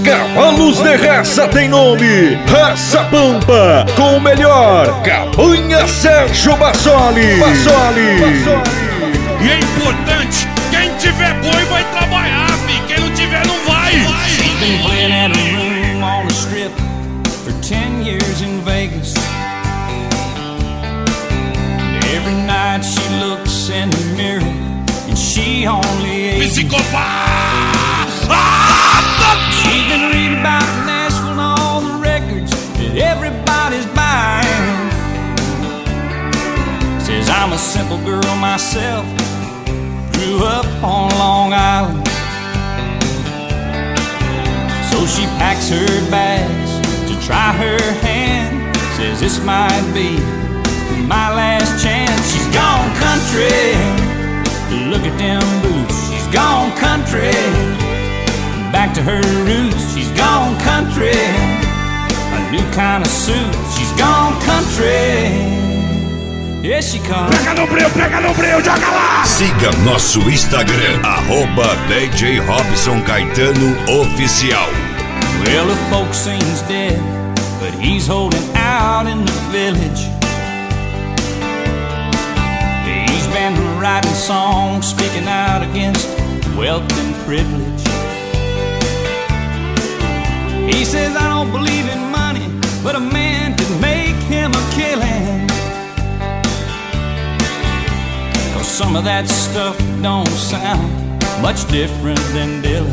cavalos de raça tem nome. Raça Pampa, com o melhor. Cabanha Sérgio Bassoli. E é importante, quem tiver boi vai trabalhar, filho. Quem não tiver não vai. She's been playing at a room on the strip for 10 years in Vegas. And every night she looks in the mirror and she only ages. Psicopata! She's been reading about Nashville and all the records that everybody's buying. Says I'm a simple girl myself, grew up on Long Island. So she packs her bags to try her hand. Says this might be my last chance. She's gone country, look at them boots. She's gone country, back to her roots. She's gone country, a new kind of suit. She's gone country. Here she comes. Pega no breu, joga lá! Siga nosso Instagram, @DJ Robson Caetano Oficial. Well, the folk scene's dead, but he's holding out in the village. He's been writing songs, speaking out against wealth and privilege. He says, I don't believe in money, but a man could make him a killing. 'Cause some of that stuff don't sound much different than Dylan.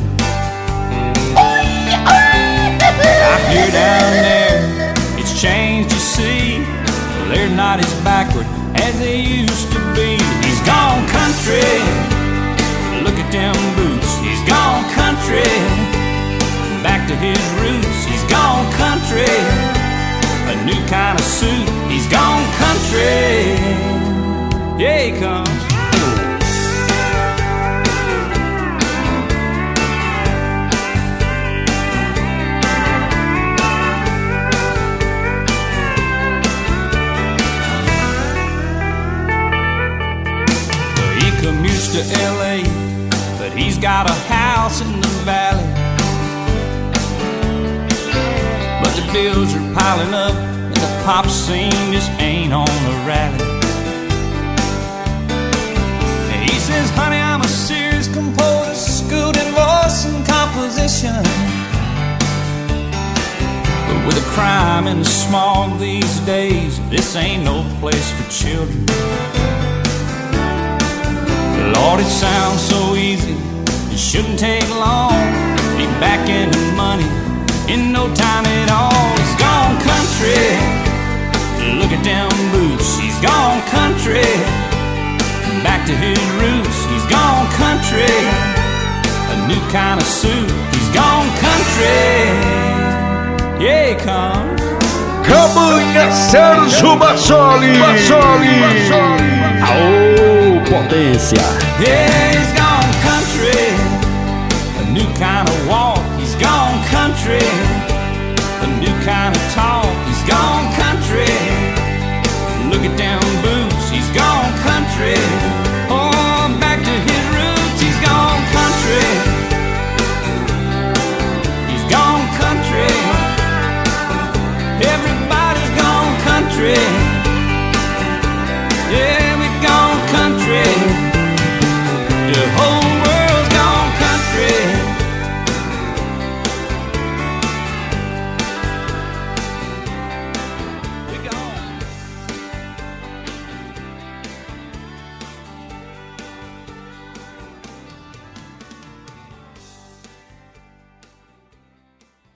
Out here down there, it's changed, you see. They're not as backward as they used to be. He's gone country, look at them boots. He's gone country, back to his roots. He's gone country, a new kind of suit. He's gone country, yeah he comes. He commutes to LA, but he's got a house in the valley. But the bills are piling up and the pop scene just ain't on the rally. He says, honey, I'm a serious composer, schooled in voice and composition. But with the crime and the smog these days, this ain't no place for children. Lord, it sounds so easy, it shouldn't take long. Be back in the money in no time at all. He's gone country, look at them boots. He's gone country, back to his roots. He's gone country, a new kind of suit. He's gone country, yeah he comes. Cabanha Sérgio Bassoli. Aô, potência. Yeah, he's gone country, a new kind of walk. He's gone country, a new kind of talk. He's gone country.